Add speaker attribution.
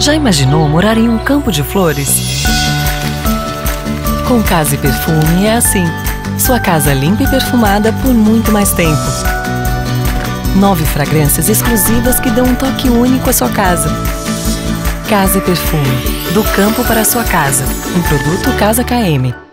Speaker 1: Já imaginou morar em um campo de flores? Com Casa e Perfume é assim. Sua casa limpa e perfumada por muito mais tempo. 9 fragrâncias exclusivas que dão um toque único à sua casa. Casa e Perfume, do campo para a sua casa. Um produto Casa KM.